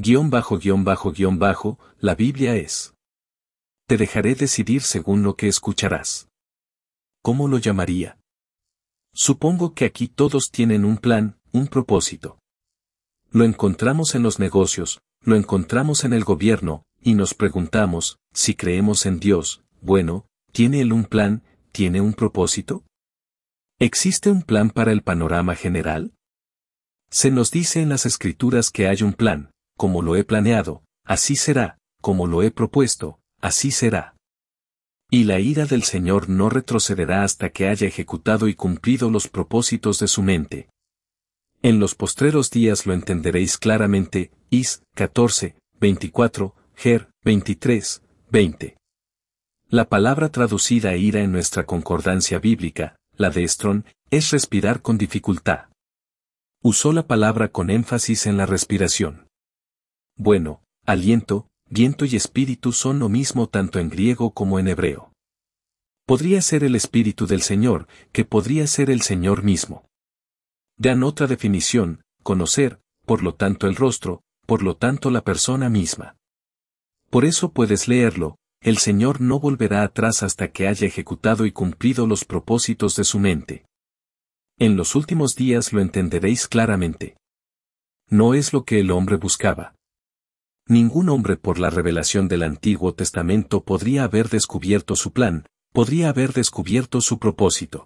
la Biblia es. Te dejaré decidir según lo que escucharás. ¿Cómo lo llamaría? Supongo que aquí todos tienen un plan, un propósito. Lo encontramos en los negocios, lo encontramos en el gobierno, y nos preguntamos, si creemos en Dios, bueno, ¿tiene Él un plan, tiene un propósito? ¿Existe un plan para el panorama general? Se nos dice en las Escrituras que hay un plan, como lo he planeado, así será, como lo he propuesto, así será. Y la ira del Señor no retrocederá hasta que haya ejecutado y cumplido los propósitos de su mente. En los postreros días lo entenderéis claramente, Is 14, 24, Ger 23, 20. La palabra traducida ira en nuestra concordancia bíblica, la de Strong, es respirar con dificultad. Usó la palabra con énfasis en la respiración. Bueno, aliento, viento y espíritu son lo mismo tanto en griego como en hebreo. Podría ser el Espíritu del Señor, que podría ser el Señor mismo. Dan otra definición, conocer, por lo tanto el rostro, por lo tanto la persona misma. Por eso puedes leerlo, el Señor no volverá atrás hasta que haya ejecutado y cumplido los propósitos de su mente. En los últimos días lo entenderéis claramente. No es lo que el hombre buscaba. Ningún hombre por la revelación del Antiguo Testamento podría haber descubierto su plan, podría haber descubierto su propósito.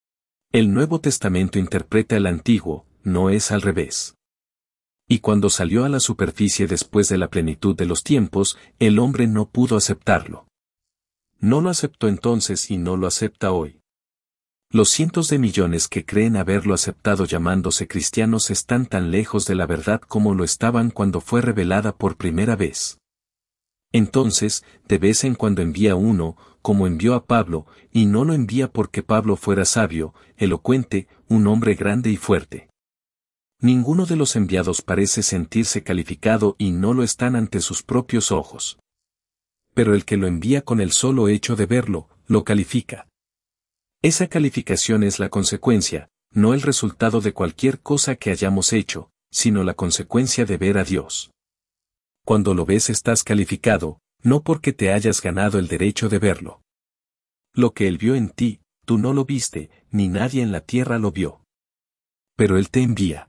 El Nuevo Testamento interpreta el Antiguo, no es al revés. Y cuando salió a la superficie después de la plenitud de los tiempos, el hombre no pudo aceptarlo. No lo aceptó entonces y no lo acepta hoy. Los cientos de millones que creen haberlo aceptado llamándose cristianos están tan lejos de la verdad como lo estaban cuando fue revelada por primera vez. Entonces, de vez en cuando envía uno, como envió a Pablo, y no lo envía porque Pablo fuera sabio, elocuente, un hombre grande y fuerte. Ninguno de los enviados parece sentirse calificado y no lo están ante sus propios ojos. Pero el que lo envía con el solo hecho de verlo, lo califica. Esa calificación es la consecuencia, no el resultado de cualquier cosa que hayamos hecho, sino la consecuencia de ver a Dios. Cuando lo ves estás calificado, no porque te hayas ganado el derecho de verlo. Lo que Él vio en ti, tú no lo viste, ni nadie en la tierra lo vio. Pero Él te envía.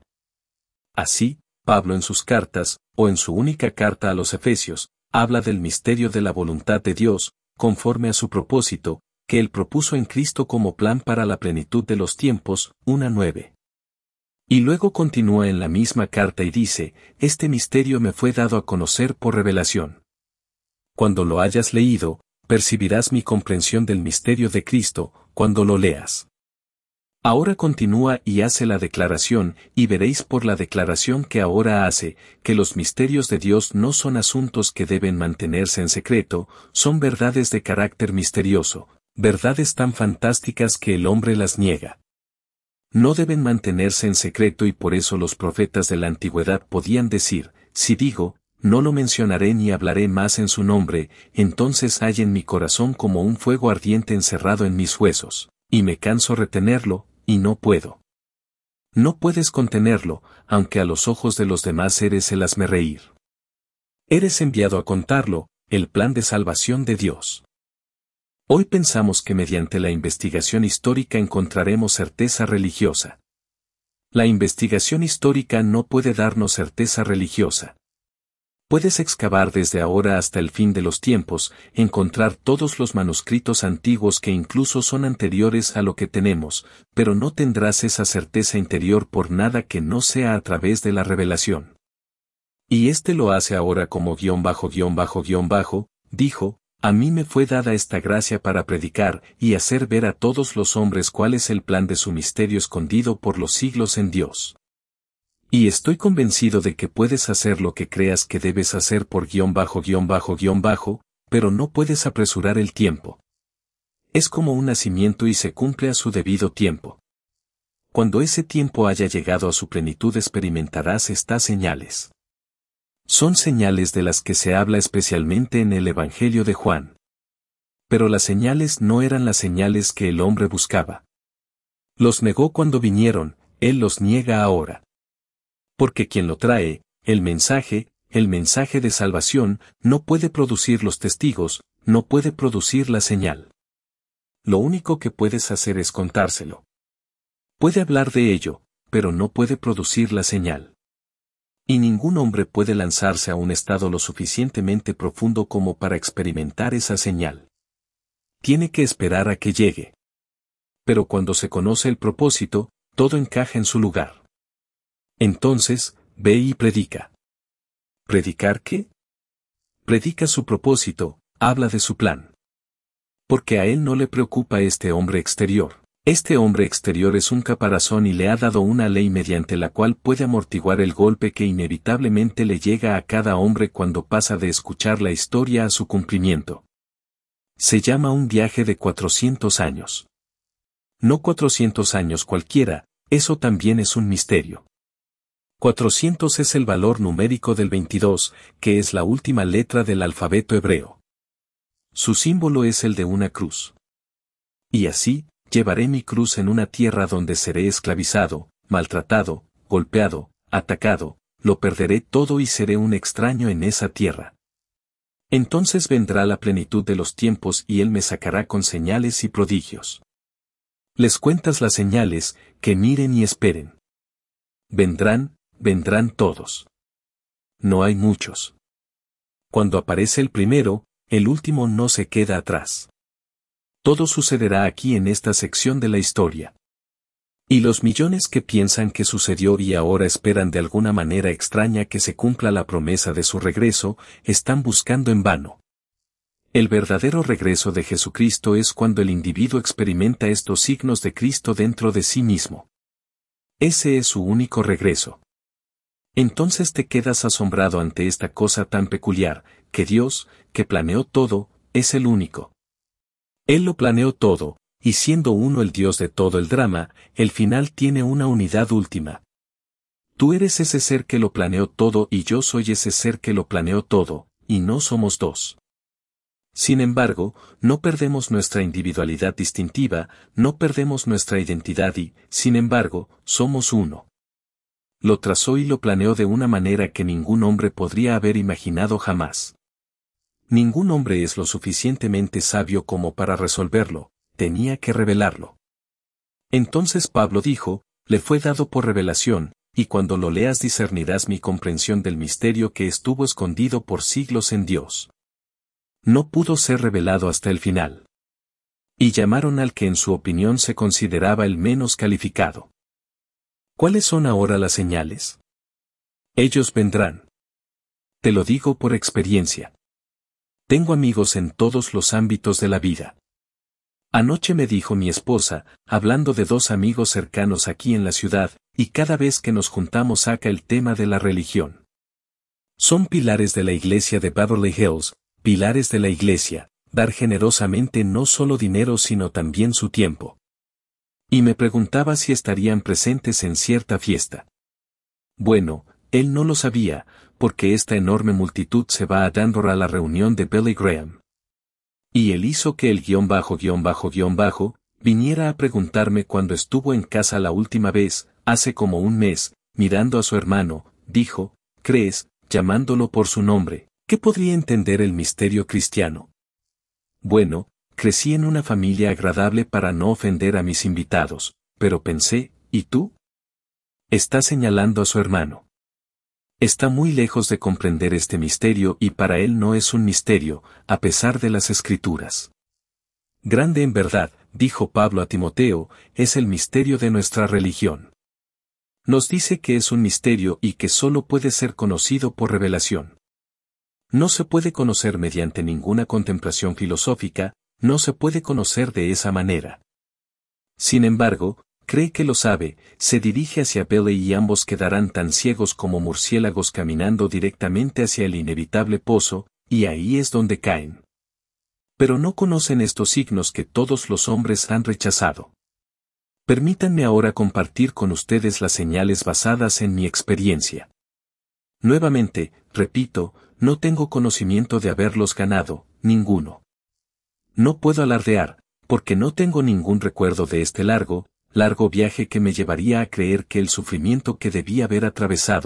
Así, Pablo en sus cartas, o en su única carta a los Efesios, habla del misterio de la voluntad de Dios, conforme a su propósito, que Él propuso en Cristo como plan para la plenitud de los tiempos, 1:9. Y luego continúa en la misma carta y dice, este misterio me fue dado a conocer por revelación. Cuando lo hayas leído, percibirás mi comprensión del misterio de Cristo, cuando lo leas. Ahora continúa y hace la declaración, y veréis por la declaración que ahora hace, que los misterios de Dios no son asuntos que deben mantenerse en secreto, son verdades de carácter misterioso, verdades tan fantásticas que el hombre las niega. No deben mantenerse en secreto y por eso los profetas de la antigüedad podían decir, si digo, no lo mencionaré ni hablaré más en su nombre, entonces hay en mi corazón como un fuego ardiente encerrado en mis huesos, y me canso retenerlo, y no puedo. No puedes contenerlo, aunque a los ojos de los demás seres el hazme reír. Eres enviado a contarlo, el plan de salvación de Dios. Hoy pensamos que mediante la investigación histórica encontraremos certeza religiosa. La investigación histórica no puede darnos certeza religiosa. Puedes excavar desde ahora hasta el fin de los tiempos, encontrar todos los manuscritos antiguos que incluso son anteriores a lo que tenemos, pero no tendrás esa certeza interior por nada que no sea a través de la revelación. Y este lo hace ahora como dijo, a mí me fue dada esta gracia para predicar y hacer ver a todos los hombres cuál es el plan de su misterio escondido por los siglos en Dios. Y estoy convencido de que puedes hacer lo que creas que debes hacer por pero no puedes apresurar el tiempo. Es como un nacimiento y se cumple a su debido tiempo. Cuando ese tiempo haya llegado a su plenitud experimentarás estas señales. Son señales de las que se habla especialmente en el Evangelio de Juan. Pero las señales no eran las señales que el hombre buscaba. Los negó cuando vinieron, él los niega ahora. Porque quien lo trae, el mensaje, el mensaje de salvación, no puede producir los testigos, no puede producir la señal. Lo único que puedes hacer es contárselo. Puede hablar de ello, pero no puede producir la señal. Y ningún hombre puede lanzarse a un estado lo suficientemente profundo como para experimentar esa señal. Tiene que esperar a que llegue. Pero cuando se conoce el propósito, todo encaja en su lugar. Entonces, ve y predica. ¿Predicar qué? Predica su propósito, habla de su plan. Porque a él no le preocupa este hombre exterior. Este hombre exterior es un caparazón y le ha dado una ley mediante la cual puede amortiguar el golpe que inevitablemente le llega a cada hombre cuando pasa de escuchar la historia a su cumplimiento. Se llama un viaje de 400 años. No 400 años cualquiera, eso también es un misterio. 400 es el valor numérico del 22, que es la última letra del alfabeto hebreo. Su símbolo es el de una cruz. Y así, llevaré mi cruz en una tierra donde seré esclavizado, maltratado, golpeado, atacado, lo perderé todo y seré un extraño en esa tierra. Entonces vendrá la plenitud de los tiempos y él me sacará con señales y prodigios. Les cuentas las señales, que miren y esperen. Vendrán todos. No hay muchos. Cuando aparece el primero, el último no se queda atrás. Todo sucederá aquí en esta sección de la historia. Y los millones que piensan que sucedió y ahora esperan de alguna manera extraña que se cumpla la promesa de su regreso, están buscando en vano. El verdadero regreso de Jesucristo es cuando el individuo experimenta estos signos de Cristo dentro de sí mismo. Ese es su único regreso. Entonces te quedas asombrado ante esta cosa tan peculiar, que Dios, que planeó todo, es el único. Él lo planeó todo, y siendo uno el Dios de todo el drama, el final tiene una unidad última. Tú eres ese ser que lo planeó todo y yo soy ese ser que lo planeó todo, y no somos dos. Sin embargo, no perdemos nuestra individualidad distintiva, no perdemos nuestra identidad y, sin embargo, somos uno. Lo trazó y lo planeó de una manera que ningún hombre podría haber imaginado jamás. Ningún hombre es lo suficientemente sabio como para resolverlo, tenía que revelarlo. Entonces Pablo dijo, le fue dado por revelación, y cuando lo leas discernirás mi comprensión del misterio que estuvo escondido por siglos en Dios. No pudo ser revelado hasta el final. Y llamaron al que en su opinión se consideraba el menos calificado. ¿Cuáles son ahora las señales? Ellos vendrán. Te lo digo por experiencia. Tengo amigos en todos los ámbitos de la vida. Anoche me dijo mi esposa, hablando de dos amigos cercanos aquí en la ciudad, y cada vez que nos juntamos saca el tema de la religión. Son pilares de la iglesia de Beverly Hills, pilares de la iglesia, dar generosamente no solo dinero sino también su tiempo. Y me preguntaba si estarían presentes en cierta fiesta. Bueno, él no lo sabía, porque esta enorme multitud se va a Denver a la reunión de Billy Graham. Y él hizo que el ___ viniera a preguntarme cuando estuvo en casa la última vez, hace como un mes, mirando a su hermano, dijo, ¿crees, llamándolo por su nombre, que podría entender el misterio cristiano? Bueno, crecí en una familia agradable para no ofender a mis invitados, pero pensé, ¿y tú? Está señalando a su hermano. Está muy lejos de comprender este misterio y para él no es un misterio, a pesar de las Escrituras. Grande en verdad, dijo Pablo a Timoteo, es el misterio de nuestra religión. Nos dice que es un misterio y que solo puede ser conocido por revelación. No se puede conocer mediante ninguna contemplación filosófica, no se puede conocer de esa manera. Sin embargo, cree que lo sabe, se dirige hacia Billy y ambos quedarán tan ciegos como murciélagos caminando directamente hacia el inevitable pozo, y ahí es donde caen. Pero no conocen estos signos que todos los hombres han rechazado. Permítanme ahora compartir con ustedes las señales basadas en mi experiencia. Nuevamente, repito, no tengo conocimiento de haberlos ganado, ninguno. No puedo alardear, porque no tengo ningún recuerdo de este largo viaje que me llevaría a creer que el sufrimiento que debía haber atravesado,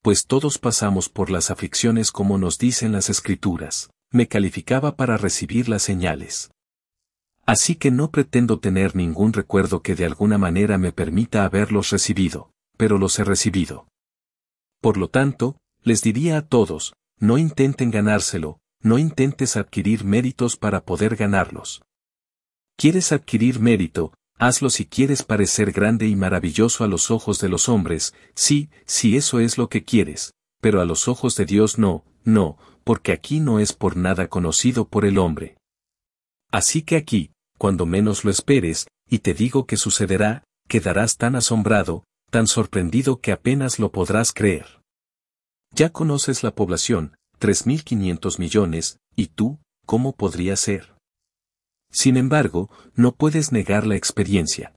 pues todos pasamos por las aflicciones como nos dicen las Escrituras. Me calificaba para recibir las señales. Así que no pretendo tener ningún recuerdo que de alguna manera me permita haberlos recibido, pero los he recibido. Por lo tanto, les diría a todos, no intenten ganárselo, no intentes adquirir méritos para poder ganarlos. ¿Quieres adquirir mérito? Hazlo si quieres parecer grande y maravilloso a los ojos de los hombres, sí, si eso es lo que quieres, pero a los ojos de Dios no, porque aquí no es por nada conocido por el hombre. Así que aquí, cuando menos lo esperes, y te digo que sucederá, quedarás tan asombrado, tan sorprendido que apenas lo podrás creer. Ya conoces la población, 3.500 millones, ¿y tú, cómo podría ser? Sin embargo, no puedes negar la experiencia.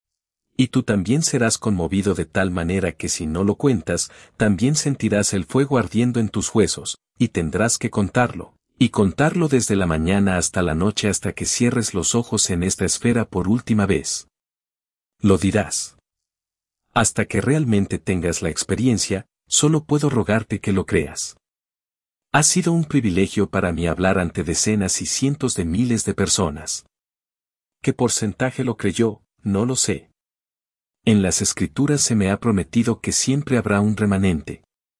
Y tú también serás conmovido de tal manera que si no lo cuentas, también sentirás el fuego ardiendo en tus huesos, y tendrás que contarlo, y contarlo desde la mañana hasta la noche hasta que cierres los ojos en esta esfera por última vez. Lo dirás. Hasta que realmente tengas la experiencia, solo puedo rogarte que lo creas. Ha sido un privilegio para mí hablar ante decenas y cientos de miles de personas. ¿Qué porcentaje lo creyó? No lo sé. En las Escrituras se me ha prometido que siempre habrá un remanente.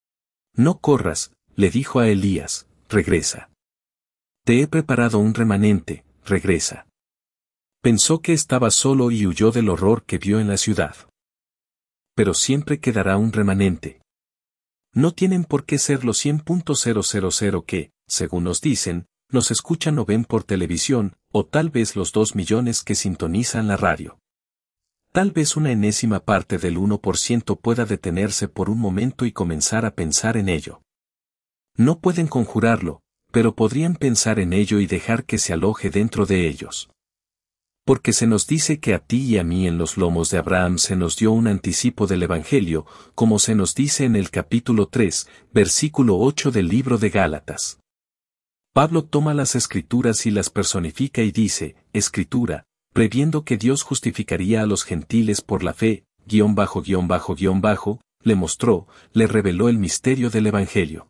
No corras, le dijo a Elías, regresa. Te he preparado un remanente, regresa. Pensó que estaba solo y huyó del horror que vio en la ciudad. Pero siempre quedará un remanente. No tienen por qué ser los 100.000 que, según nos dicen, nos escuchan o ven por televisión, o tal vez los 2 millones que sintonizan la radio. Tal vez una enésima parte del 1% pueda detenerse por un momento y comenzar a pensar en ello. No pueden conjurarlo, pero podrían pensar en ello y dejar que se aloje dentro de ellos. Porque se nos dice que a ti y a mí en los lomos de Abraham se nos dio un anticipo del Evangelio, como se nos dice en el capítulo 3, versículo 8 del libro de Gálatas. Pablo toma las Escrituras y las personifica y dice, Escritura, previendo que Dios justificaría a los gentiles por la fe, le mostró, le reveló el misterio del Evangelio.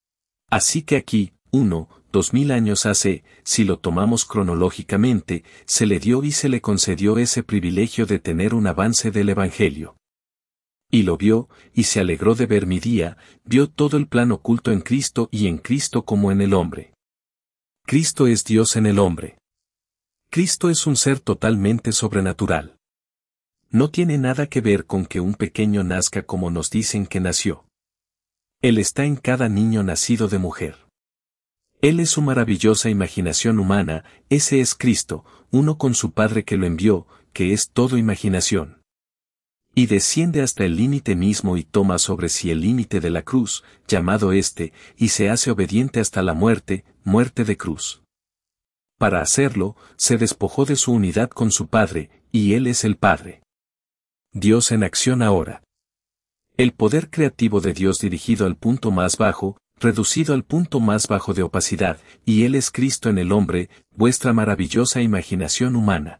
Así que aquí, 2000 años hace, si lo tomamos cronológicamente, se le dio y se le concedió ese privilegio de tener un avance del Evangelio. Y lo vio, y se alegró de ver mi día, vio todo el plan oculto en Cristo y en Cristo como en el hombre. Cristo es Dios en el hombre. Cristo es un ser totalmente sobrenatural. No tiene nada que ver con que un pequeño nazca como nos dicen que nació. Él está en cada niño nacido de mujer. Él es su maravillosa imaginación humana, ese es Cristo, uno con su Padre que lo envió, que es todo imaginación. Y desciende hasta el límite mismo y toma sobre sí el límite de la cruz, llamado y se hace obediente hasta la muerte, muerte de cruz. Para hacerlo, se despojó de su unidad con su Padre, y Él es el Padre. Dios en acción ahora. El poder creativo de Dios dirigido al punto más bajo, reducido al punto más bajo de opacidad, y Él es Cristo en el hombre, vuestra maravillosa imaginación humana.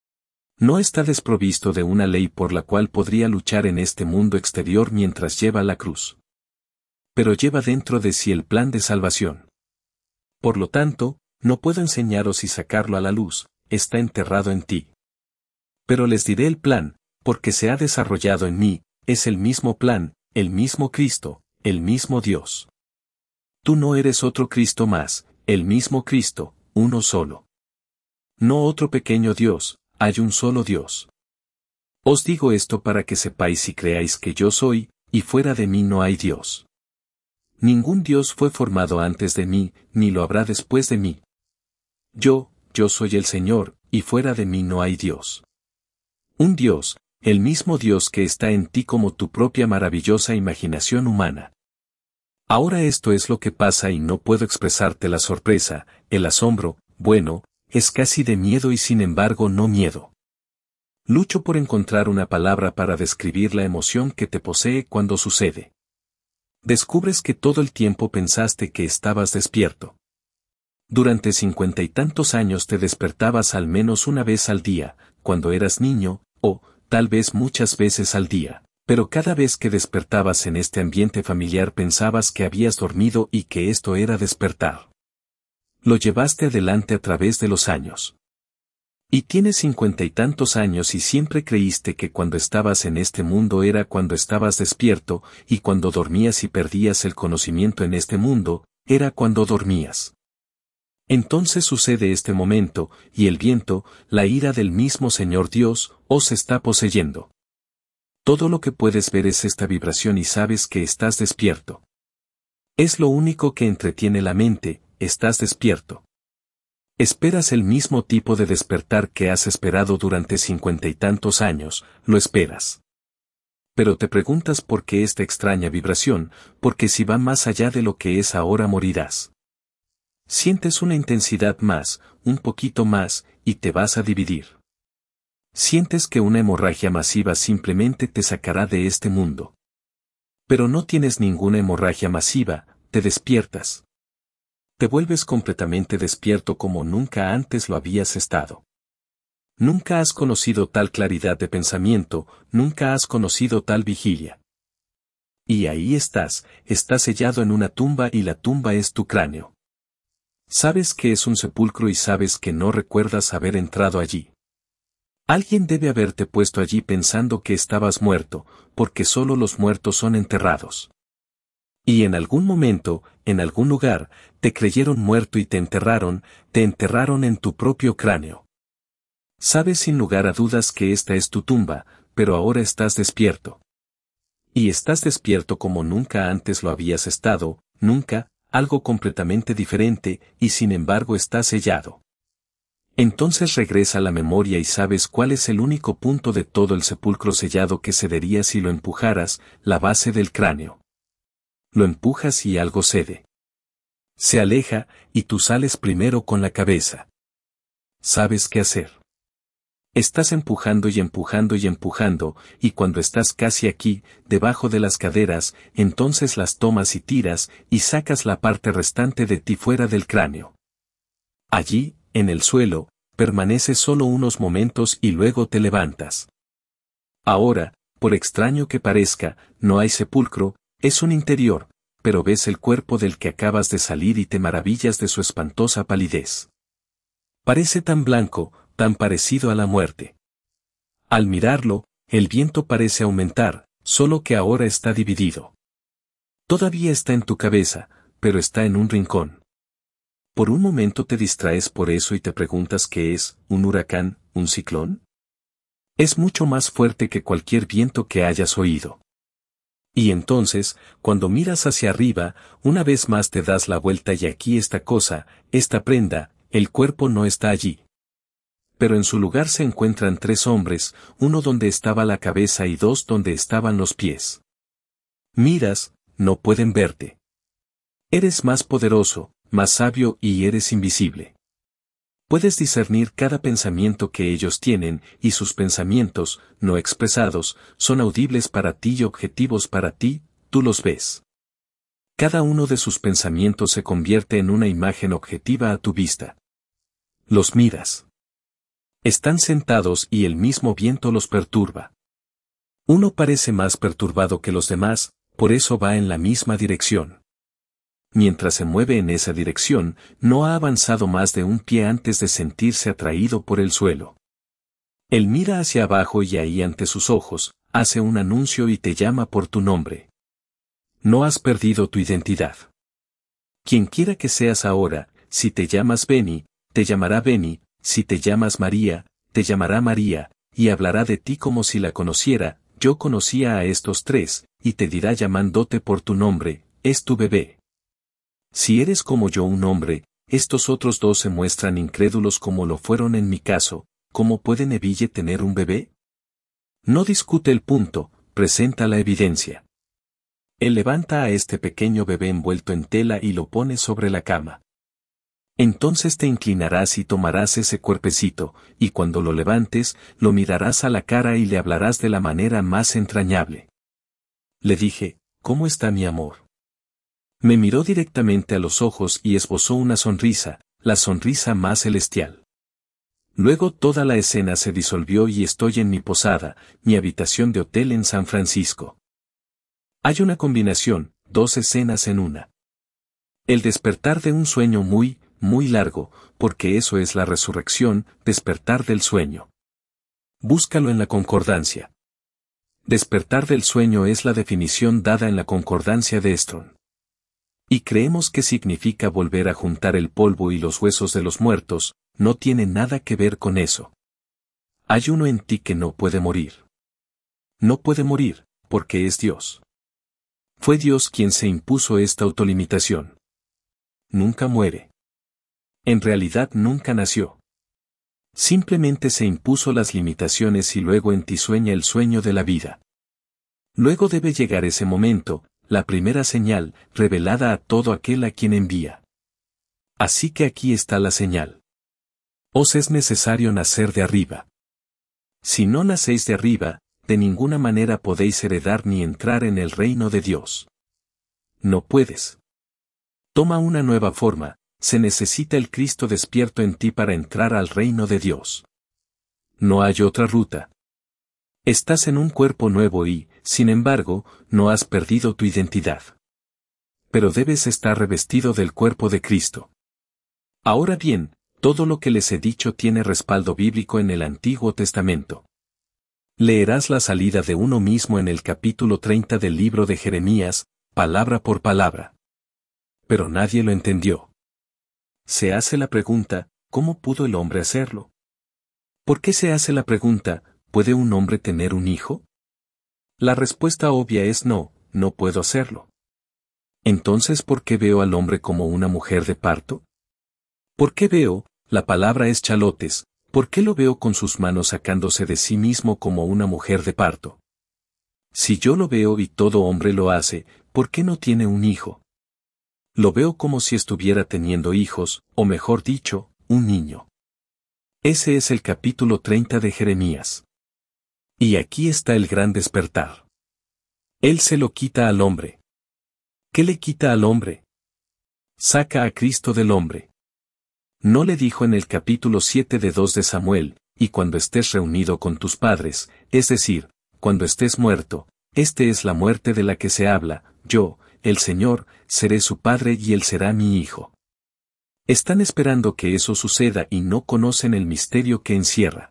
No está desprovisto de una ley por la cual podría luchar en este mundo exterior mientras lleva la cruz. Pero lleva dentro de sí el plan de salvación. Por lo tanto, no puedo enseñaros y sacarlo a la luz, está enterrado en ti. Pero les diré el plan, porque se ha desarrollado en mí, es el mismo plan, el mismo Cristo, el mismo Dios. Tú no eres otro Cristo más, el mismo Cristo, uno solo. No otro pequeño Dios, hay un solo Dios. Os digo esto para que sepáis y creáis que yo soy, y fuera de mí no hay Dios. Ningún Dios fue formado antes de mí, ni lo habrá después de mí. Yo soy el Señor, y fuera de mí no hay Dios. Un Dios, el mismo Dios que está en ti como tu propia maravillosa imaginación humana. Ahora esto es lo que pasa y no puedo expresarte la sorpresa, el asombro, bueno, es casi de miedo y sin embargo no miedo. Lucho por encontrar una palabra para describir la emoción que te posee cuando sucede. Descubres que todo el tiempo pensaste que estabas despierto. Durante 50 y tantos años te despertabas al menos una vez al día, cuando eras niño, o, tal vez muchas veces al día. Pero cada vez que despertabas en este ambiente familiar pensabas que habías dormido y que esto era despertar. Lo llevaste adelante a través de los años. Y tienes 50 y tantos años y siempre creíste que cuando estabas en este mundo era cuando estabas despierto, y cuando dormías y perdías el conocimiento en este mundo, era cuando dormías. Entonces sucede este momento, y el viento, la ira del mismo Señor Dios, os está poseyendo. Todo lo que puedes ver es esta vibración y sabes que estás despierto. Es lo único que entretiene la mente, estás despierto. Esperas el mismo tipo de despertar que has esperado durante 50 y tantos años, lo esperas. Pero te preguntas por qué esta extraña vibración, porque si va más allá de lo que es ahora morirás. Sientes una intensidad más, un poquito más, y te vas a dividir. Sientes que una hemorragia masiva simplemente te sacará de este mundo. Pero no tienes ninguna hemorragia masiva, te despiertas. Te vuelves completamente despierto como nunca antes lo habías estado. Nunca has conocido tal claridad de pensamiento, nunca has conocido tal vigilia. Y ahí estás sellado en una tumba y la tumba es tu cráneo. Sabes que es un sepulcro y sabes que no recuerdas haber entrado allí. Alguien debe haberte puesto allí pensando que estabas muerto, porque solo los muertos son enterrados. Y en algún momento, en algún lugar, te creyeron muerto y te enterraron en tu propio cráneo. Sabes sin lugar a dudas que esta es tu tumba, pero ahora estás despierto. Y estás despierto como nunca antes lo habías estado, nunca, algo completamente diferente, y sin embargo estás sellado. Entonces regresa a la memoria y sabes cuál es el único punto de todo el sepulcro sellado que cedería si lo empujaras, la base del cráneo. Lo empujas y algo cede. Se aleja, y tú sales primero con la cabeza. Sabes qué hacer. Estás empujando y empujando y empujando, y cuando estás casi aquí, debajo de las caderas, entonces las tomas y tiras, y sacas la parte restante de ti fuera del cráneo. Allí, en el suelo, permaneces solo unos momentos y luego te levantas. Ahora, por extraño que parezca, no hay sepulcro, es un interior, pero ves el cuerpo del que acabas de salir y te maravillas de su espantosa palidez. Parece tan blanco, tan parecido a la muerte. Al mirarlo, el viento parece aumentar, solo que ahora está dividido. Todavía está en tu cabeza, pero está en un rincón. Por un momento te distraes por eso y te preguntas qué es, un huracán, un ciclón. Es mucho más fuerte que cualquier viento que hayas oído. Y entonces, cuando miras hacia arriba, una vez más te das la vuelta y aquí esta cosa, esta prenda, el cuerpo no está allí. Pero en su lugar se encuentran 3 hombres, uno donde estaba la cabeza y 2 donde estaban los pies. Miras, no pueden verte. Eres más poderoso, más sabio y eres invisible. Puedes discernir cada pensamiento que ellos tienen, y sus pensamientos, no expresados, son audibles para ti y objetivos para ti, tú los ves. Cada uno de sus pensamientos se convierte en una imagen objetiva a tu vista. Los miras. Están sentados y el mismo viento los perturba. Uno parece más perturbado que los demás, por eso va en la misma dirección. Mientras se mueve en esa dirección, no ha avanzado más de un pie antes de sentirse atraído por el suelo. Él mira hacia abajo y ahí ante sus ojos, hace un anuncio y te llama por tu nombre. No has perdido tu identidad. Quien quiera que seas ahora, si te llamas Beni, te llamará Beni, si te llamas María, te llamará María, y hablará de ti como si la conociera. Yo conocía a estos 3, y te dirá llamándote por tu nombre, es tu bebé. Si eres como yo un hombre, estos otros 2 se muestran incrédulos como lo fueron en mi caso. ¿Cómo puede Neville tener un bebé? No discute el punto, presenta la evidencia. Él levanta a este pequeño bebé envuelto en tela y lo pone sobre la cama. Entonces te inclinarás y tomarás ese cuerpecito, y cuando lo levantes, lo mirarás a la cara y le hablarás de la manera más entrañable. Le dije, ¿cómo está mi amor? Me miró directamente a los ojos y esbozó una sonrisa, la sonrisa más celestial. Luego toda la escena se disolvió y estoy en mi posada, mi habitación de hotel en San Francisco. Hay una combinación, dos escenas en una. El despertar de un sueño muy, muy largo, porque eso es la resurrección, despertar del sueño. Búscalo en la concordancia. Despertar del sueño es la definición dada en la concordancia de Strong. Y creemos que significa volver a juntar el polvo y los huesos de los muertos, no tiene nada que ver con eso. Hay uno en ti que no puede morir. No puede morir, porque es Dios. Fue Dios quien se impuso esta autolimitación. Nunca muere. En realidad nunca nació. Simplemente se impuso las limitaciones y luego en ti sueña el sueño de la vida. Luego debe llegar ese momento, la primera señal, revelada a todo aquel a quien envía. Así que aquí está la señal. Os es necesario nacer de arriba. Si no nacéis de arriba, de ninguna manera podéis heredar ni entrar en el reino de Dios. No puedes. Toma una nueva forma, se necesita el Cristo despierto en ti para entrar al reino de Dios. No hay otra ruta. Estás en un cuerpo nuevo y, sin embargo, no has perdido tu identidad. Pero debes estar revestido del cuerpo de Cristo. Ahora bien, todo lo que les he dicho tiene respaldo bíblico en el Antiguo Testamento. Leerás la salida de uno mismo en el capítulo 30 del libro de Jeremías, palabra por palabra. Pero nadie lo entendió. Se hace la pregunta, ¿cómo pudo el hombre hacerlo? ¿Por qué se hace la pregunta, ¿puede un hombre tener un hijo? La respuesta obvia es no, no puedo hacerlo. Entonces, ¿por qué veo al hombre como una mujer de parto? ¿Por qué veo, la palabra es chalotes, por qué lo veo con sus manos sacándose de sí mismo como una mujer de parto? Si yo lo veo y todo hombre lo hace, ¿por qué no tiene un hijo? Lo veo como si estuviera teniendo hijos, o mejor dicho, un niño. Ese es el capítulo 30 de Jeremías. Y aquí está el gran despertar. Él se lo quita al hombre. ¿Qué le quita al hombre? Saca a Cristo del hombre. No le dijo en el capítulo 7 de 2 de Samuel, y cuando estés reunido con tus padres, es decir, cuando estés muerto, este es la muerte de la que se habla, yo, el Señor, seré su padre y él será mi hijo. Están esperando que eso suceda y no conocen el misterio que encierra.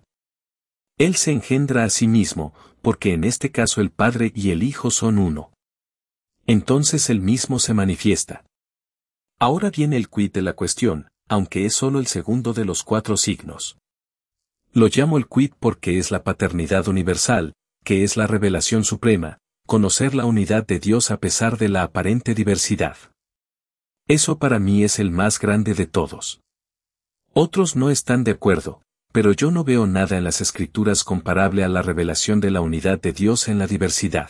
Él se engendra a sí mismo, porque en este caso el Padre y el Hijo son uno. Entonces él mismo se manifiesta. Ahora viene el quid de la cuestión, aunque es solo el segundo de los 4 signos. Lo llamo el quid porque es la paternidad universal, que es la revelación suprema, conocer la unidad de Dios a pesar de la aparente diversidad. Eso para mí es el más grande de todos. Otros no están de acuerdo, pero yo no veo nada en las Escrituras comparable a la revelación de la unidad de Dios en la diversidad.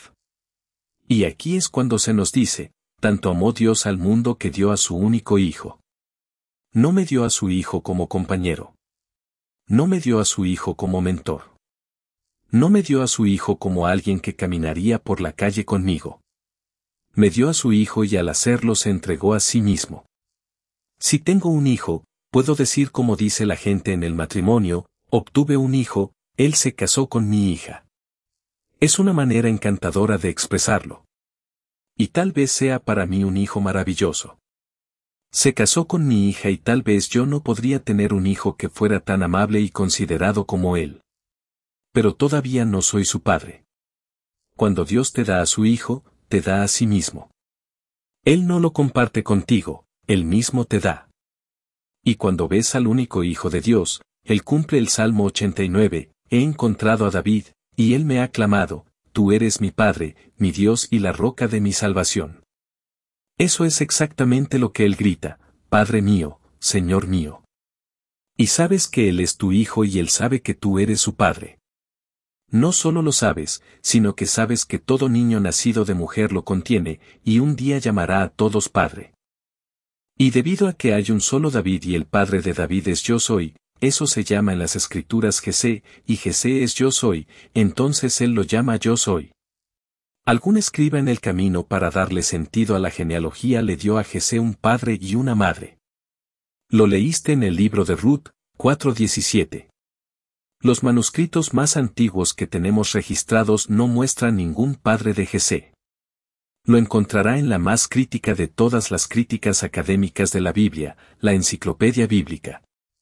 Y aquí es cuando se nos dice, tanto amó Dios al mundo que dio a su único Hijo. No me dio a su Hijo como compañero. No me dio a su Hijo como mentor. No me dio a su Hijo como alguien que caminaría por la calle conmigo. Me dio a su Hijo y al hacerlo se entregó a sí mismo. Si tengo un hijo, puedo decir como dice la gente en el matrimonio, obtuve un hijo, él se casó con mi hija. Es una manera encantadora de expresarlo. Y tal vez sea para mí un hijo maravilloso. Se casó con mi hija y tal vez yo no podría tener un hijo que fuera tan amable y considerado como él. Pero todavía no soy su padre. Cuando Dios te da a su hijo, te da a sí mismo. Él no lo comparte contigo, él mismo te da. Y cuando ves al único Hijo de Dios, él cumple el Salmo 89, he encontrado a David, y él me ha clamado, tú eres mi Padre, mi Dios y la roca de mi salvación. Eso es exactamente lo que él grita, Padre mío, Señor mío. Y sabes que él es tu Hijo y él sabe que tú eres su Padre. No solo lo sabes, sino que sabes que todo niño nacido de mujer lo contiene, y un día llamará a todos Padre. Y debido a que hay un solo David y el padre de David es Yo Soy, eso se llama en las Escrituras Jesé, y Jesé es Yo Soy, entonces él lo llama Yo Soy. Algún escriba en el camino para darle sentido a la genealogía le dio a Jesé un padre y una madre. Lo leíste en el libro de Ruth, 4:17. Los manuscritos más antiguos que tenemos registrados no muestran ningún padre de Jesé. Lo encontrará en la más crítica de todas las críticas académicas de la Biblia, la Enciclopedia Bíblica.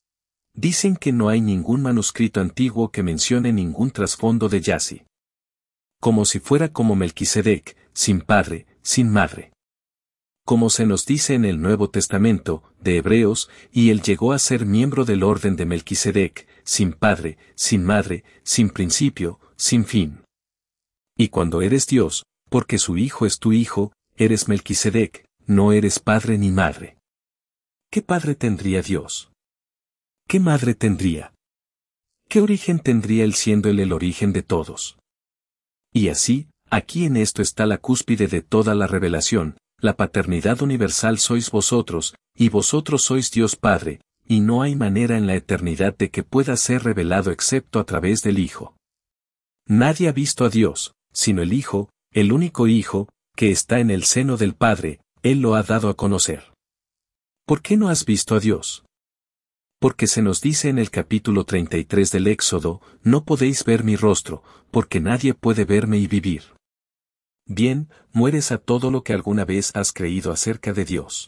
Dicen que no hay ningún manuscrito antiguo que mencione ningún trasfondo de Yasi. Como si fuera como Melquisedec, sin padre, sin madre. Como se nos dice en el Nuevo Testamento, de Hebreos, y él llegó a ser miembro del orden de Melquisedec, sin padre, sin madre, sin principio, sin fin. Y cuando eres Dios, porque su hijo es tu hijo, eres Melquisedec, no eres padre ni madre. ¿Qué padre tendría Dios? ¿Qué madre tendría? ¿Qué origen tendría él siendo él el origen de todos? Y así, aquí en esto está la cúspide de toda la revelación, la paternidad universal sois vosotros, y vosotros sois Dios Padre, y no hay manera en la eternidad de que pueda ser revelado excepto a través del Hijo. Nadie ha visto a Dios, sino el Hijo, el único Hijo, que está en el seno del Padre, Él lo ha dado a conocer. ¿Por qué no has visto a Dios? Porque se nos dice en el capítulo 33 del Éxodo, no podéis ver mi rostro, porque nadie puede verme y vivir. Bien, mueres a todo lo que alguna vez has creído acerca de Dios.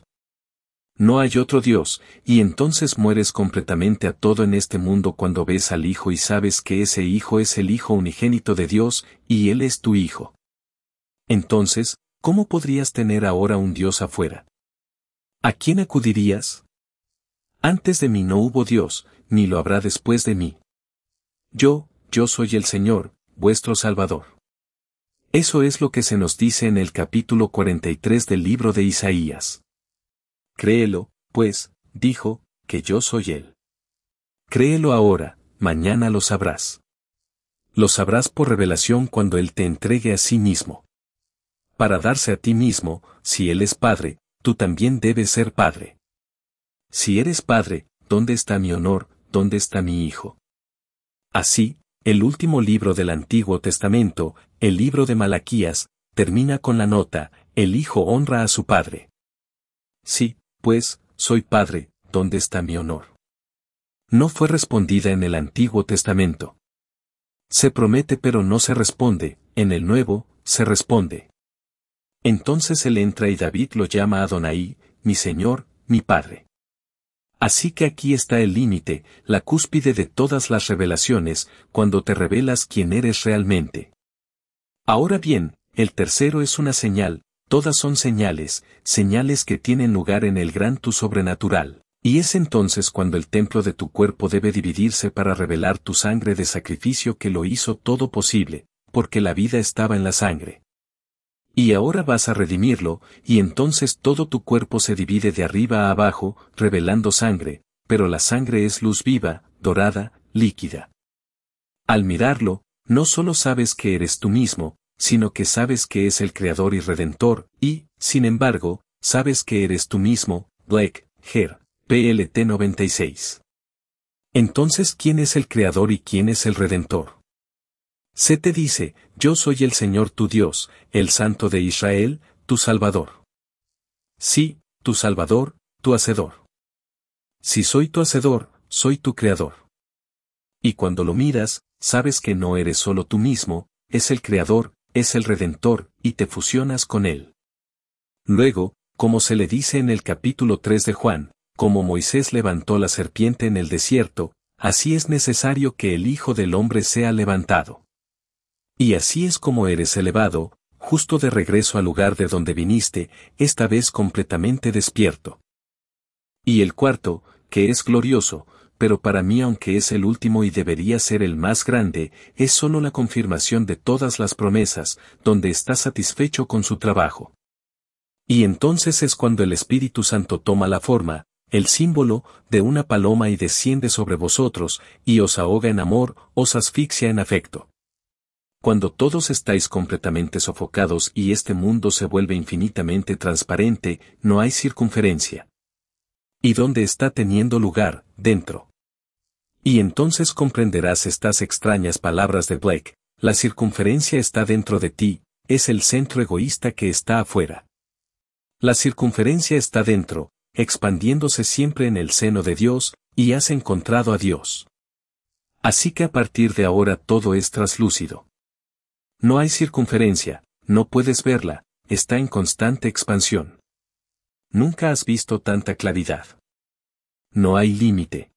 No hay otro Dios, y entonces mueres completamente a todo en este mundo cuando ves al Hijo y sabes que ese Hijo es el Hijo unigénito de Dios, y Él es tu Hijo. Entonces, ¿cómo podrías tener ahora un Dios afuera? ¿A quién acudirías? Antes de mí no hubo Dios, ni lo habrá después de mí. Yo soy el Señor, vuestro Salvador. Eso es lo que se nos dice en el capítulo 43 del libro de Isaías. Créelo, pues, dijo, que yo soy Él. Créelo ahora, mañana lo sabrás. Lo sabrás por revelación cuando Él te entregue a sí mismo. Para darse a ti mismo, si Él es Padre, tú también debes ser Padre. Si eres Padre, ¿dónde está mi honor, dónde está mi Hijo? Así, el último libro del Antiguo Testamento, el libro de Malaquías, termina con la nota, el Hijo honra a su Padre. Sí, pues, soy Padre, ¿dónde está mi honor? No fue respondida en el Antiguo Testamento. Se promete pero no se responde, en el Nuevo, se responde. Entonces él entra y David lo llama Adonai, mi Señor, mi Padre. Así que aquí está el límite, la cúspide de todas las revelaciones, cuando te revelas quién eres realmente. Ahora bien, el tercero es una señal, todas son señales, señales que tienen lugar en el gran tú sobrenatural, y es entonces cuando el templo de tu cuerpo debe dividirse para revelar tu sangre de sacrificio que lo hizo todo posible, porque la vida estaba en la sangre. Y ahora vas a redimirlo, y entonces todo tu cuerpo se divide de arriba a abajo, revelando sangre, pero la sangre es luz viva, dorada, líquida. Al mirarlo, no solo sabes que eres tú mismo, sino que sabes que es el Creador y Redentor, y, sin embargo, sabes que eres tú mismo, Black, Ger, PLT 96. Entonces, ¿quién es el Creador y quién es el Redentor? Se te dice, yo soy el Señor tu Dios, el Santo de Israel, tu Salvador. Sí, tu Salvador, tu Hacedor. Si soy tu Hacedor, soy tu Creador. Y cuando lo miras, sabes que no eres solo tú mismo, es el Creador, es el Redentor, y te fusionas con Él. Luego, como se le dice en el capítulo 3 de Juan, como Moisés levantó la serpiente en el desierto, así es necesario que el Hijo del Hombre sea levantado. Y así es como eres elevado, justo de regreso al lugar de donde viniste, esta vez completamente despierto. Y el cuarto, que es glorioso, pero para mí aunque es el último y debería ser el más grande, es solo la confirmación de todas las promesas, donde está satisfecho con su trabajo. Y entonces es cuando el Espíritu Santo toma la forma, el símbolo, de una paloma y desciende sobre vosotros, y os ahoga en amor, os asfixia en afecto. Cuando todos estáis completamente sofocados y este mundo se vuelve infinitamente transparente, no hay circunferencia. ¿Y dónde está teniendo lugar? Dentro. Y entonces comprenderás estas extrañas palabras de Blake, la circunferencia está dentro de ti, es el centro egoísta que está afuera. La circunferencia está dentro, expandiéndose siempre en el seno de Dios, y has encontrado a Dios. Así que a partir de ahora todo es traslúcido. No hay circunferencia, no puedes verla, está en constante expansión. Nunca has visto tanta claridad. No hay límite.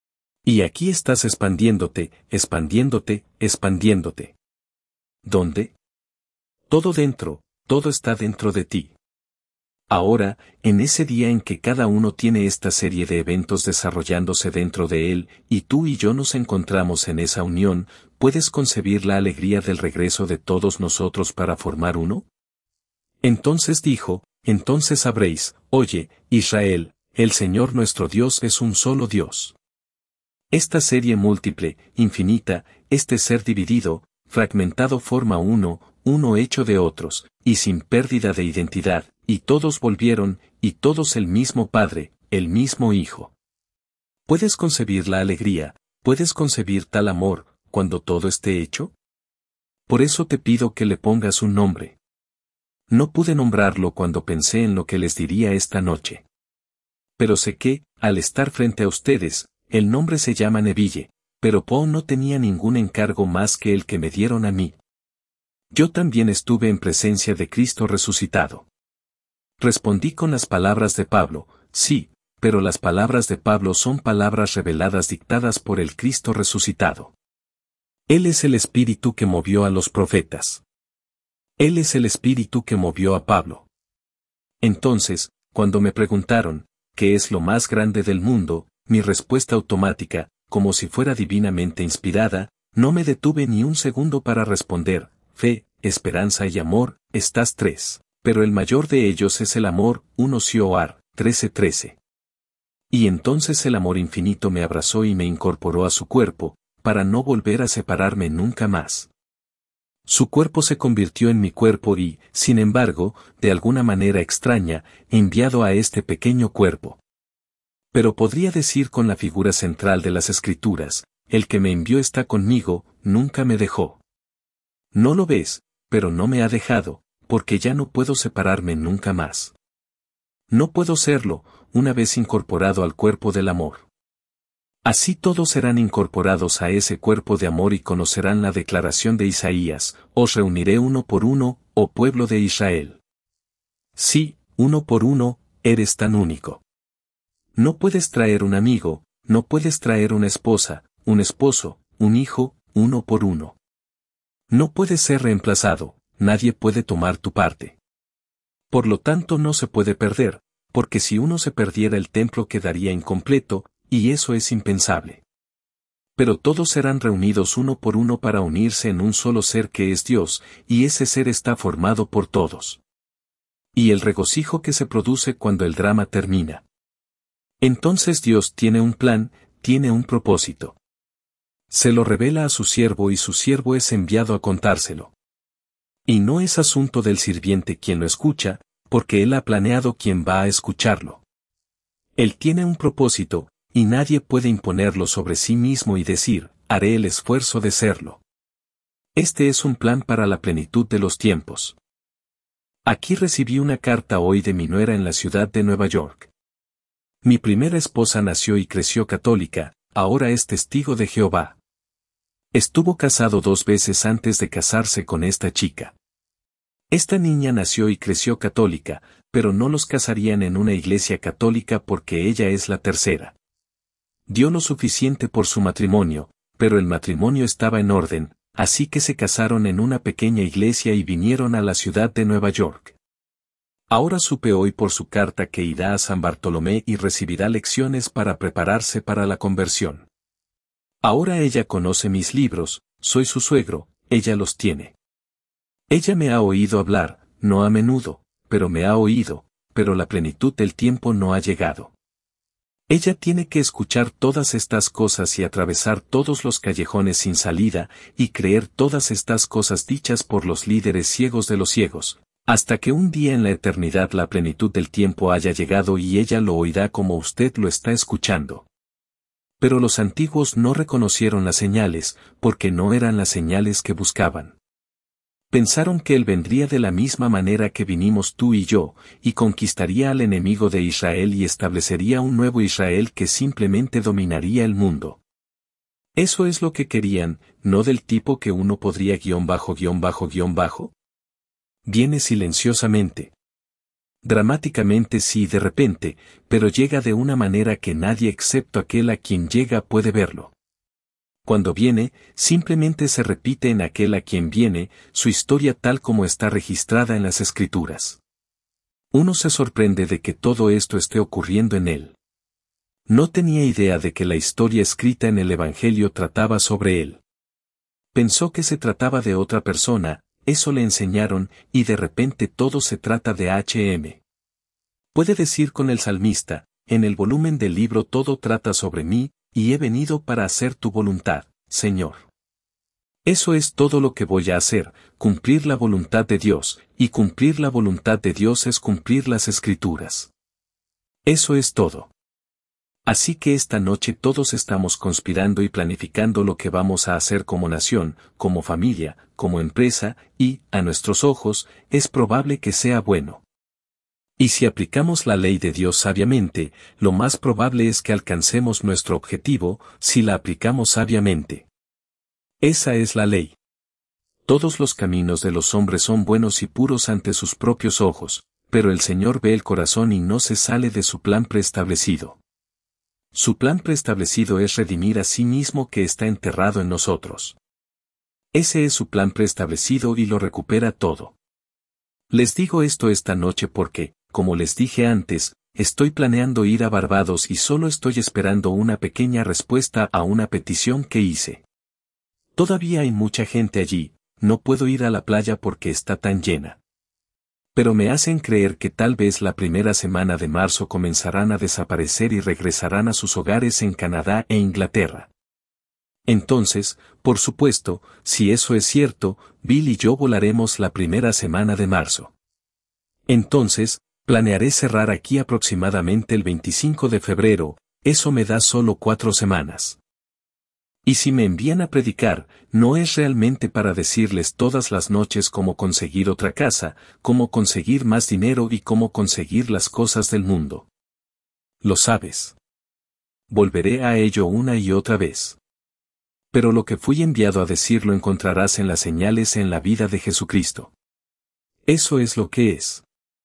Y aquí estás expandiéndote, expandiéndote, expandiéndote. ¿Dónde? Todo dentro, todo está dentro de ti. Ahora, en ese día en que cada uno tiene esta serie de eventos desarrollándose dentro de él, y tú y yo nos encontramos en esa unión, ¿puedes concebir la alegría del regreso de todos nosotros para formar uno? Entonces dijo, entonces sabréis, oye, Israel, el Señor nuestro Dios es un solo Dios. Esta serie múltiple, infinita, este ser dividido, fragmentado forma uno hecho de otros, y sin pérdida de identidad, y todos volvieron, y todos el mismo Padre, el mismo Hijo. ¿Puedes concebir la alegría, puedes concebir tal amor, cuando todo esté hecho? Por eso te pido que le pongas un nombre. No pude nombrarlo cuando pensé en lo que les diría esta noche. Pero sé que, al estar frente a ustedes, el nombre se llama Neville, pero Poe no tenía ningún encargo más que el que me dieron a mí. Yo también estuve en presencia de Cristo resucitado. Respondí con las palabras de Pablo, sí, pero las palabras de Pablo son palabras reveladas dictadas por el Cristo resucitado. Él es el Espíritu que movió a los profetas. Él es el Espíritu que movió a Pablo. Entonces, cuando me preguntaron, ¿qué es lo más grande del mundo?, mi respuesta automática, como si fuera divinamente inspirada, no me detuve ni un segundo para responder, fe, esperanza y amor, estas tres, pero el mayor de ellos es el amor, 1 Cioar, 13:13. Y entonces el amor infinito me abrazó y me incorporó a su cuerpo, para no volver a separarme nunca más. Su cuerpo se convirtió en mi cuerpo y, sin embargo, de alguna manera extraña, enviado a este pequeño cuerpo. Pero podría decir con la figura central de las Escrituras, el que me envió está conmigo, nunca me dejó. No lo ves, pero no me ha dejado, porque ya no puedo separarme nunca más. No puedo serlo, una vez incorporado al cuerpo del amor. Así todos serán incorporados a ese cuerpo de amor y conocerán la declaración de Isaías, os reuniré uno por uno, oh pueblo de Israel. Sí, uno por uno, eres tan único. No puedes traer un amigo, no puedes traer una esposa, un esposo, un hijo, uno por uno. No puedes ser reemplazado, nadie puede tomar tu parte. Por lo tanto no se puede perder, porque si uno se perdiera el templo quedaría incompleto, y eso es impensable. Pero todos serán reunidos uno por uno para unirse en un solo ser que es Dios, y ese ser está formado por todos. Y el regocijo que se produce cuando el drama termina. Entonces Dios tiene un plan, tiene un propósito. Se lo revela a su siervo y su siervo es enviado a contárselo. Y no es asunto del sirviente quien lo escucha, porque él ha planeado quién va a escucharlo. Él tiene un propósito, y nadie puede imponerlo sobre sí mismo y decir, haré el esfuerzo de serlo. Este es un plan para la plenitud de los tiempos. Aquí recibí una carta hoy de mi nuera en la ciudad de Nueva York. Mi primera esposa nació y creció católica, ahora es testigo de Jehová. Estuvo casado 2 veces antes de casarse con esta chica. Esta niña nació y creció católica, pero no los casarían en una iglesia católica porque ella es la tercera. Dio lo suficiente por su matrimonio, pero el matrimonio estaba en orden, así que se casaron en una pequeña iglesia y vinieron a la ciudad de Nueva York. Ahora supe hoy por su carta que irá a San Bartolomé y recibirá lecciones para prepararse para la conversión. Ahora ella conoce mis libros, soy su suegro, ella los tiene. Ella me ha oído hablar, no a menudo, pero me ha oído, pero la plenitud del tiempo no ha llegado. Ella tiene que escuchar todas estas cosas y atravesar todos los callejones sin salida, y creer todas estas cosas dichas por los líderes ciegos de los ciegos, hasta que un día en la eternidad la plenitud del tiempo haya llegado y ella lo oirá como usted lo está escuchando. Pero los antiguos no reconocieron las señales, porque no eran las señales que buscaban. Pensaron que Él vendría de la misma manera que vinimos tú y yo, y conquistaría al enemigo de Israel y establecería un nuevo Israel que simplemente dominaría el mundo. Eso es lo que querían, no del tipo que uno podría guión bajo. Viene silenciosamente. Dramáticamente sí de repente, pero llega de una manera que nadie excepto aquel a quien llega puede verlo. Cuando viene, simplemente se repite en aquel a quien viene, su historia tal como está registrada en las Escrituras. Uno se sorprende de que todo esto esté ocurriendo en él. No tenía idea de que la historia escrita en el Evangelio trataba sobre él. Pensó que se trataba de otra persona, eso le enseñaron, y de repente todo se trata de H.M. Puede decir con el salmista, en el volumen del libro todo trata sobre mí, y he venido para hacer tu voluntad, Señor. Eso es todo lo que voy a hacer, cumplir la voluntad de Dios, y cumplir la voluntad de Dios es cumplir las Escrituras. Eso es todo. Así que esta noche todos estamos conspirando y planificando lo que vamos a hacer como nación, como familia, como empresa, y, a nuestros ojos, es probable que sea bueno. Y si aplicamos la ley de Dios sabiamente, lo más probable es que alcancemos nuestro objetivo, si la aplicamos sabiamente. Esa es la ley. Todos los caminos de los hombres son buenos y puros ante sus propios ojos, pero el Señor ve el corazón y no se sale de su plan preestablecido. Su plan preestablecido es redimir a sí mismo que está enterrado en nosotros. Ese es su plan preestablecido y lo recupera todo. Les digo esto esta noche porque, como les dije antes, estoy planeando ir a Barbados y solo estoy esperando una pequeña respuesta a una petición que hice. Todavía hay mucha gente allí, no puedo ir a la playa porque está tan llena. Pero me hacen creer que tal vez la primera semana de marzo comenzarán a desaparecer y regresarán a sus hogares en Canadá e Inglaterra. Entonces, por supuesto, si eso es cierto, Bill y yo volaremos la primera semana de marzo. Entonces, planearé cerrar aquí aproximadamente el 25 de febrero, eso me da solo 4 semanas. Y si me envían a predicar, no es realmente para decirles todas las noches cómo conseguir otra casa, cómo conseguir más dinero y cómo conseguir las cosas del mundo. Lo sabes. Volveré a ello una y otra vez. Pero lo que fui enviado a decir lo encontrarás en las señales en la vida de Jesucristo. Eso es lo que es.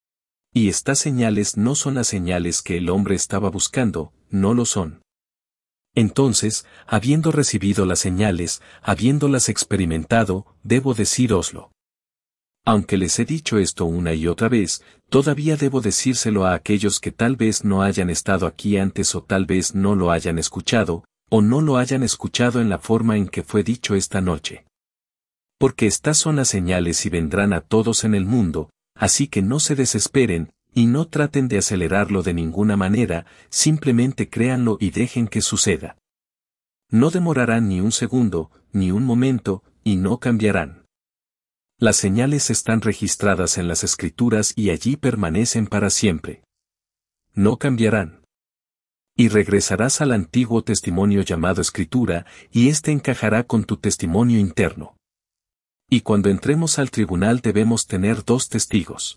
Y estas señales no son las señales que el hombre estaba buscando, no lo son. Entonces, habiendo recibido las señales, habiéndolas experimentado, debo decíroslo. Aunque les he dicho esto una y otra vez, todavía debo decírselo a aquellos que tal vez no hayan estado aquí antes o tal vez no lo hayan escuchado, o no lo hayan escuchado en la forma en que fue dicho esta noche. Porque estas son las señales y vendrán a todos en el mundo, así que no se desesperen, y no traten de acelerarlo de ninguna manera, simplemente créanlo y dejen que suceda. No demorarán ni un segundo, ni un momento, y no cambiarán. Las señales están registradas en las Escrituras y allí permanecen para siempre. No cambiarán. Y regresarás al antiguo testimonio llamado Escritura, y éste encajará con tu testimonio interno. Y cuando entremos al tribunal debemos tener 2 testigos.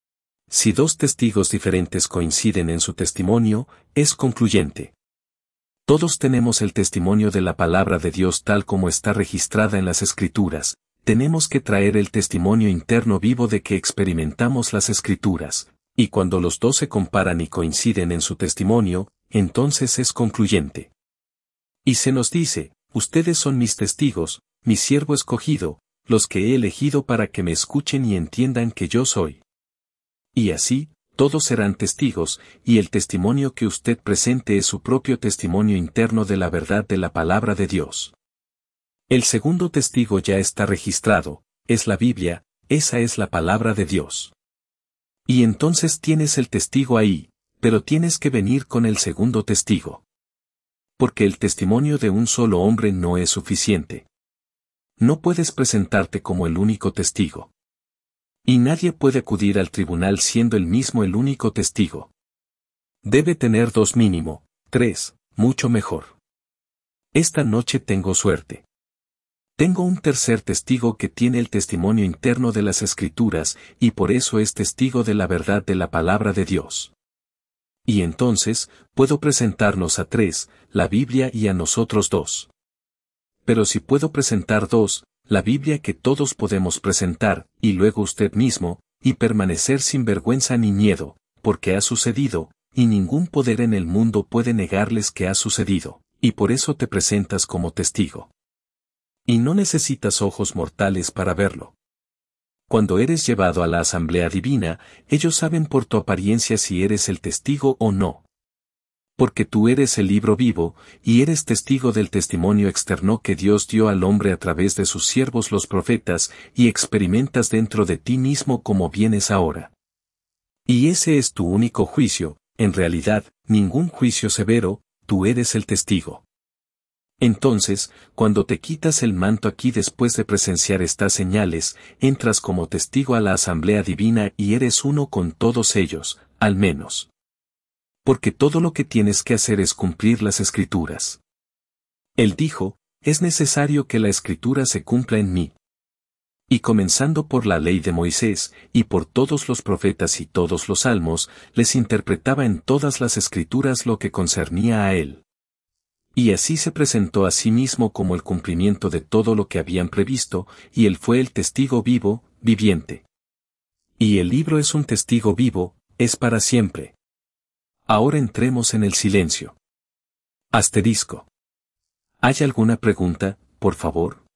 Si 2 testigos diferentes coinciden en su testimonio, es concluyente. Todos tenemos el testimonio de la palabra de Dios tal como está registrada en las Escrituras, tenemos que traer el testimonio interno vivo de que experimentamos las Escrituras, y cuando los 2 se comparan y coinciden en su testimonio, entonces es concluyente. Y se nos dice, ustedes son mis testigos, mi siervo escogido, los que he elegido para que me escuchen y entiendan que yo soy. Y así, todos serán testigos, y el testimonio que usted presente es su propio testimonio interno de la verdad de la palabra de Dios. El segundo testigo ya está registrado, es la Biblia, esa es la palabra de Dios. Y entonces tienes el testigo ahí, pero tienes que venir con el segundo testigo. Porque el testimonio de un solo hombre no es suficiente. No puedes presentarte como el único testigo. Y nadie puede acudir al tribunal siendo él mismo el único testigo. Debe tener 2 mínimo, 3, mucho mejor. Esta noche tengo suerte. Tengo un tercer testigo que tiene el testimonio interno de las Escrituras, y por eso es testigo de la verdad de la palabra de Dios. Y entonces, puedo presentarnos a 3, la Biblia y a nosotros 2. Pero si puedo presentar dos, la Biblia que todos podemos presentar, y luego usted mismo, y permanecer sin vergüenza ni miedo, porque ha sucedido, y ningún poder en el mundo puede negarles que ha sucedido, y por eso te presentas como testigo. Y no necesitas ojos mortales para verlo. Cuando eres llevado a la asamblea divina, ellos saben por tu apariencia si eres el testigo o no. Porque tú eres el libro vivo, y eres testigo del testimonio externo que Dios dio al hombre a través de sus siervos los profetas, y experimentas dentro de ti mismo como vienes ahora. Y ese es tu único juicio, en realidad, ningún juicio severo, tú eres el testigo. Entonces, cuando te quitas el manto aquí después de presenciar estas señales, entras como testigo a la asamblea divina y eres uno con todos ellos, al menos. Porque todo lo que tienes que hacer es cumplir las Escrituras. Él dijo, es necesario que la Escritura se cumpla en mí. Y comenzando por la ley de Moisés, y por todos los profetas y todos los salmos, les interpretaba en todas las Escrituras lo que concernía a él. Y así se presentó a sí mismo como el cumplimiento de todo lo que habían previsto, y él fue el testigo vivo, viviente. Y el libro es un testigo vivo, es para siempre. Ahora entremos en el silencio. Asterisco. ¿Hay alguna pregunta, por favor?